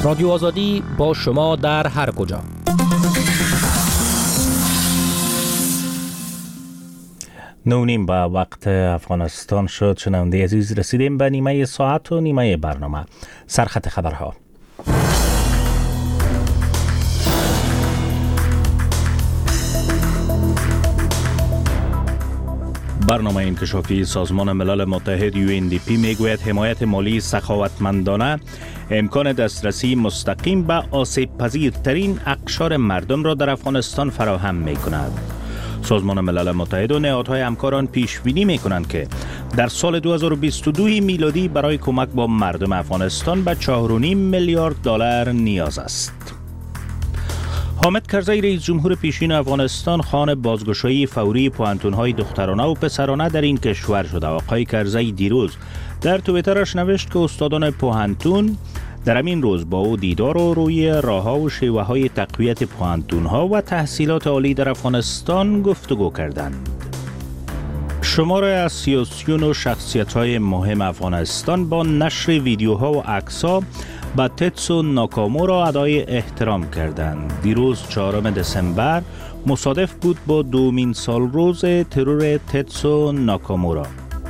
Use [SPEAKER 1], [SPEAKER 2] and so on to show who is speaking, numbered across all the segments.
[SPEAKER 1] رادیو آزادی با شما در هر کجا.
[SPEAKER 2] نونیم به وقت افغانستان شد. شنونده عزیز، رسیدیم به نیمه ساعت و نیمه برنامه. سرخط خبرها. برنامه انکشافی سازمان ملل متحد UNDP میگوید حمایت مالی سخاوتمندانه امکان دسترسی مستقیم به آسیب پذیرترین اقشار مردم را در افغانستان فراهم می کند. سازمان ملل متحد و نهادهای همکاران پیش بینی می کنند که در سال 2022 میلادی برای کمک با مردم افغانستان به 4.5 میلیارد دلار نیاز است. حامد کرزی رئیس جمهور پیشین افغانستان خواهان بازگشایی فوری پوهنتون‌های دخترانه و پسرانه در این کشور شده. آقای کرزی دیروز در توییترش نوشت که استادان پوهنتون در همین روز با او دیدار و روی راه‌ها و شیوه‌های تقویت پوهنتون‌ها و تحصیلات عالی در افغانستان گفتگو کردند. شماره از سیاسیون و شخصیت‌های مهم افغانستان با نشر ویدیوها و عکس‌ها به تتسو ناکامورا ادای احترام کردند. دیروز 4 دسامبر مصادف بود با دومین سالروز ترور تتسو ناکامورا.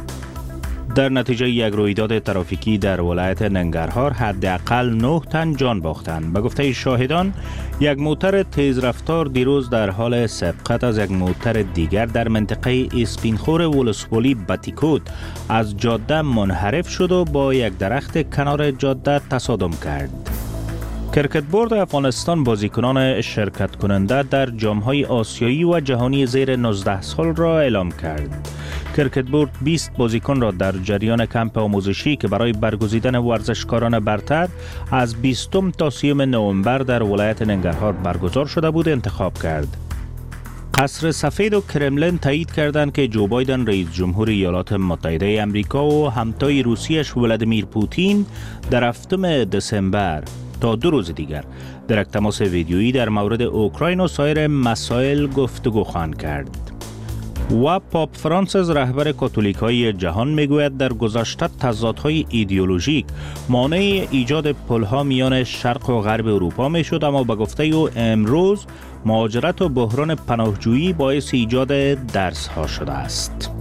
[SPEAKER 2] در نتیجه یک رویداد ترافیکی در ولایت ننگرهار حداقل 9 تن جان باختند. به گفته شاهدان، یک موتر تیزرفتار دیروز در حال سبقت از یک موتر دیگر در منطقه اسپینخور ولسوالی بتیکوت از جاده منحرف شد و با یک درخت کنار جاده تصادم کرد. کرکت بورد افغانستان بازیکنان شرکت کننده در جام‌های آسیایی و جهانی زیر 19 سال را اعلام کرد. کرکت بورد 20 بازیکن را در جریان کمپ آموزشی که برای برگزیدن ورزشکاران برتر از 20 تا 30 نوامبر در ولایت ننگرهار برگزار شده بود انتخاب کرد. قصر سفید و کرملین تایید کردند که جو بایدن رئیس جمهور ایالات متحده آمریکا و همتای روسیش ولادیمیر پوتین در 7 دسامبر تا 2 روز دیگر در یک تماس ویدیویی در مورد اوکراین و سایر مسائل گفتگو خواهند کرد. و پاپ فرانسیس رهبر کاتولیک‌های جهان میگوید در گذشته تضادهای ایدئولوژیک مانع ایجاد پل‌ها میان شرق و غرب اروپا میشد، اما به گفته او امروز مهاجرت و بحران پناهجویی باعث ایجاد درس‌ها شده است.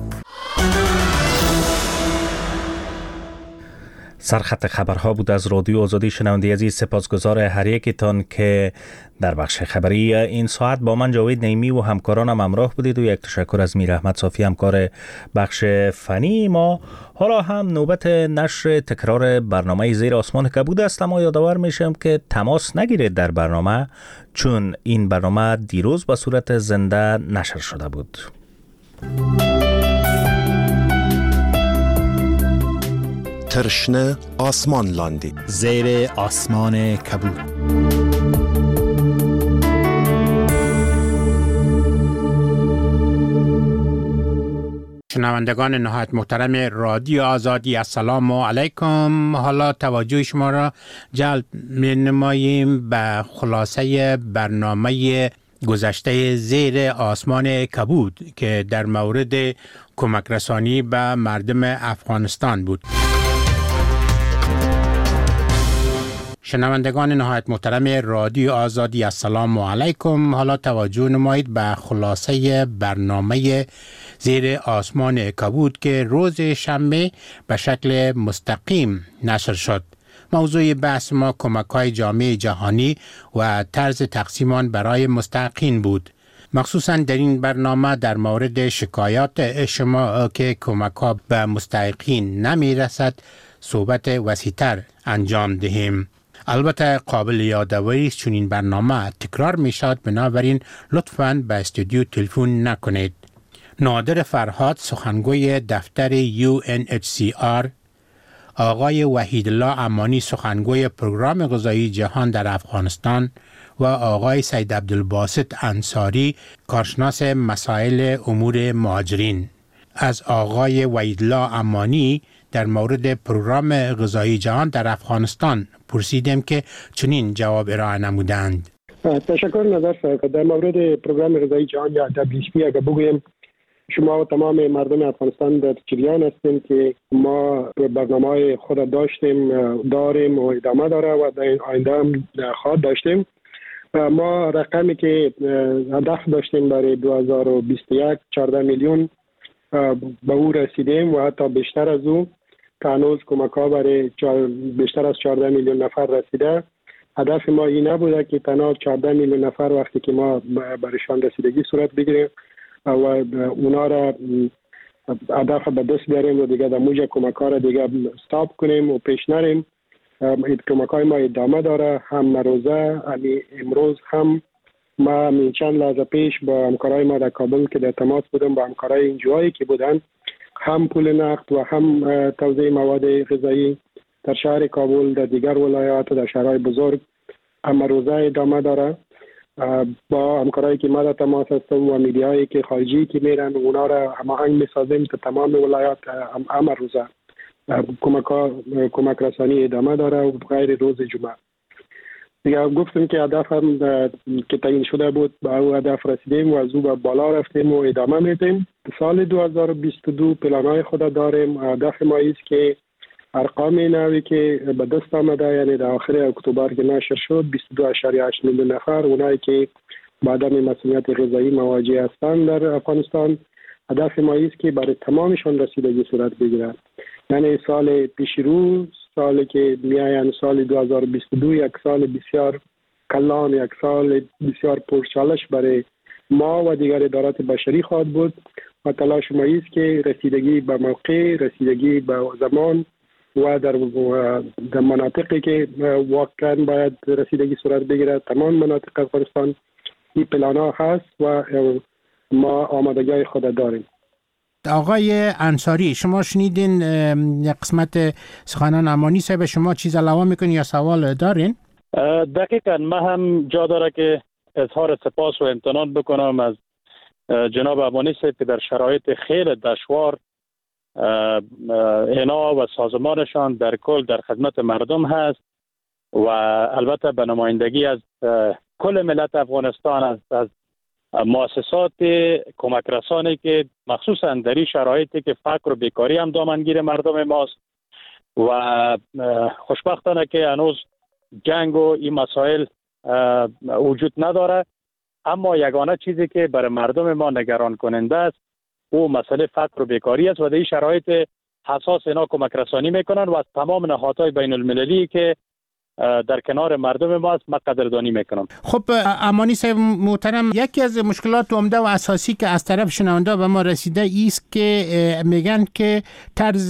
[SPEAKER 2] سرخط خبرها بود از رادیو آزادی. شنونده عزیز، سپاسگزار هر یکتان که در بخش خبری این ساعت با من جاوید نعیمی و همکارانم همراه بودید و یک تشکر از میر احمد صافی همکار بخش فنی ما. حالا هم نوبت نشر تکرار برنامه زیر آسمان کبود است، اما یادآور میشم که تماس نگیرید در برنامه، چون این برنامه دیروز به صورت زنده نشر شده بود.
[SPEAKER 3] ترشنه آسمان لاندی
[SPEAKER 4] زیر آسمان کبود. شنوندگان نهایت محترم رادیو آزادی، السلام علیکم. حالا توجه شما را جلب می‌نماییم به خلاصه برنامه گذشته زیر آسمان کبود که در مورد کمک رسانی به مردم افغانستان بود. شنوندگان نهایت محترم رادیو آزادی، السلام علیکم. حالا توجه نمایید به خلاصه برنامه زیر آسمان کبود که روز شنبه به شکل مستقیم نشر شد. موضوع بحث ما کمک‌های جامعه جهانی و طرز تقسیم آن برای مستحقین بود. مخصوصاً در این برنامه در مورد شکایات شما که کمک‌ها به مستحقین نمی‌رسد صحبت وسیع‌تر انجام دهیم. البته قابل یادآوری است چون این برنامه تکرار می شود، بنابراین لطفاً به استودیو تلفن نکنید. نادر فرهاد سخنگوی دفتر UNHCR، آقای وحیدالله امانی سخنگوی پروگرام غذایی جهان در افغانستان و آقای سید عبدالباسط انصاری کارشناس مسائل امور مهاجرین. از آقای وحیدالله امانی در مورد پروگرام غذایی جهان در افغانستان پرسیدم که چنین جواب ارائه نمودند.
[SPEAKER 5] تشکر نظر صاحب. در مورد پروگرام غذایی جهان یا WFP اگر بگویم، شما و تمام مردم افغانستان در جریان هستیم که ما به برنامه خود داریم و ادامه داره و در آینده هم خواهد داشتیم. ما رقمی که هدف داشتیم برای 2021 14 میلیون به او رسیدیم و حتی بیشتر از او. هنوز کمک ها برای بیشتر از 14 میلیون نفر رسیده. هدف ما این نبوده که تنها 14 میلیون نفر وقتی که ما برایشان رسیدگی صورت بگیریم و اونا را هدف به دست بیاریم و دیگه در موجه کمک ها را دیگه استاپ کنیم و پیش نریم. کمک های ما ادامه داره. هم روزه امروز هم ما من چند لحظه پیش با همکارای ما در کابل که در تماس بودم با همکارای اینجایی که بودن، هم پول نقد و هم توزیع مواد غذایی در شهر کابل، در دیگر ولایات و در شهرهای بزرگ هم روزه ادامه داره. با همکارایی که ما در تماس هستم و میدیایی که خارجی که میرن اونا را هماهنگ میسازیم تا تمام ولایات هم روزه کمک رسانی ادامه داره و غیر روز جمعه. دیگه گفتم که هدف هم که تعیین شده بود به او هدف رسیدیم و از او به بالا رفتیم و ادامه میدیم. سال 2022 پلانهای خود داریم. هدف ما است که ارقام نوی که به دست آمده، یعنی در آخر اکتبر که نشر شد 22.8 میلیون نفر اونایی که با عدم مسئولیت غذایی مواجه هستند در افغانستان، هدف ما است که برای تمامشان رسیدگی صورت بگیرد. یعنی سال پیش رو، سالی که میاین سال 2022 یک سال بسیار کلان، یک سال بسیار پرچالش برای ما و دیگر ادارات بشری خواهد بود و تلاش ما است که رسیدگی به موقع، رسیدگی به زمان و در مناطقی که واقعا باید رسیدگی صورت بگیرد، تمام مناطق افغانستان این پلان ها هست و ما آمادگی خود داریم.
[SPEAKER 4] آقای انصاری، شما شنیدین یک قسمت سخنان امانی صاحب، شما چیز علاوه میکنین یا سوال دارین؟
[SPEAKER 6] دقیقاً ما هم جا داره که اظهار سپاس و امتنان بکنم از جناب امانی صاحب که در شرایط خیلی دشوار اینا و سازمانشان در کل در خدمت مردم هست و البته به نمایندگی از کل ملت افغانستان، از مؤسسات کمک رسانی که مخصوصا در این شرایطی که فقر و بیکاری هم دامنگیر مردم ماست و خوشبختانه که هنوز جنگ و این مسائل وجود نداره، اما یگانه چیزی که برای مردم ما نگران کننده است او مسئله فقر و بیکاری است و در این شرایط حساس اینا کمک رسانی میکنن و از تمام نهادهای بین المللی که در کنار مردم ما است ما قدردانی میکنم.
[SPEAKER 4] خب امانی صاحب محترم، یکی از مشکلات عمده و اساسی که از طرف شنونده به ما رسیده است که میگن که طرز